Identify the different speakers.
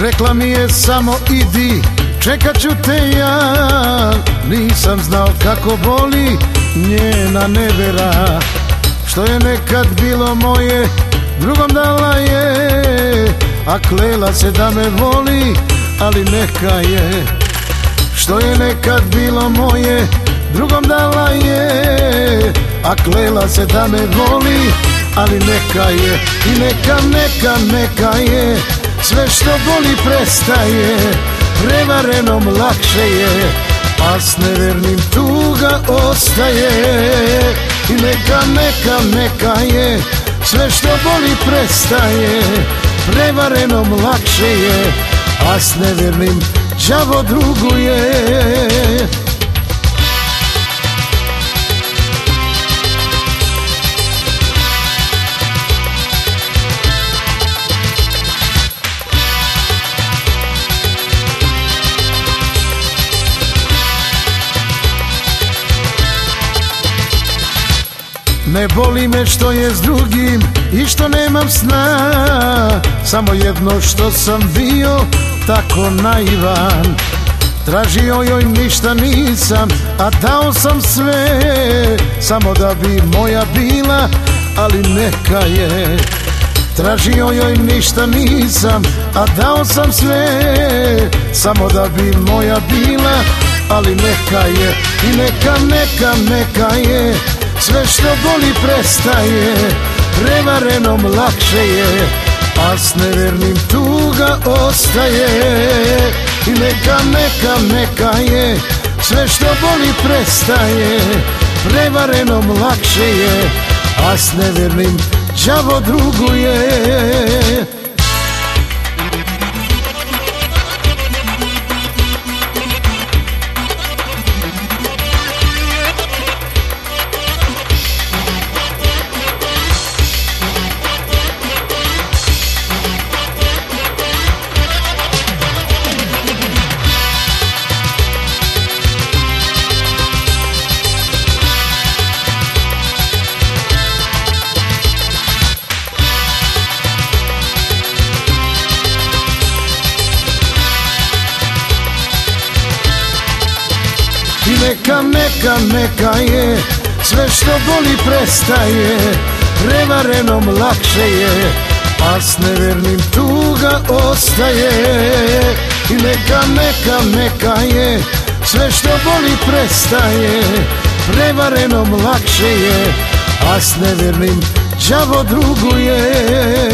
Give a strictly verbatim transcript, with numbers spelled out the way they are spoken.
Speaker 1: Rekla mi je samo idi, čekat ću te ja. Nisam znao kako boli njena nevera. Što je nekad bilo moje, drugom dala je. A klela se da me voli, ali neka je. Što je nekad bilo moje, drugom dala je. A klela se da me voli, ali neka je. I neka, neka, neka je. Sve što boli prestaje, prevarenom lakše je, a s nevernim tuga ostaje. I neka, neka, neka je. Sve što boli prestaje, prevarenom lakše je, a s nevernim đavo druguje. Ne boli me što je s drugim i što nemam sna, samo jedno što sam bio tako naivan. Tražio joj ništa nisam, a dao sam sve, samo da bi moja bila, ali neka je. Tražio joj ništa nisam, a dao sam sve, samo da bi moja bila, ali neka je. I neka, neka, neka je. Sve što boli prestaje, prevarenom lakše je, a s nevernim tuga ostaje. I neka, neka, neka je. Sve što boli prestaje, prevarenom lakše je, a s nevernim đavo druguje. I neka, neka, neka je. Sve što boli prestaje, prevarenom lakše je, a s nevernim tuga ostaje. I neka, neka, neka je. Sve što boli prestaje, prevarenom lakše je, a s nevernim đavo druguje.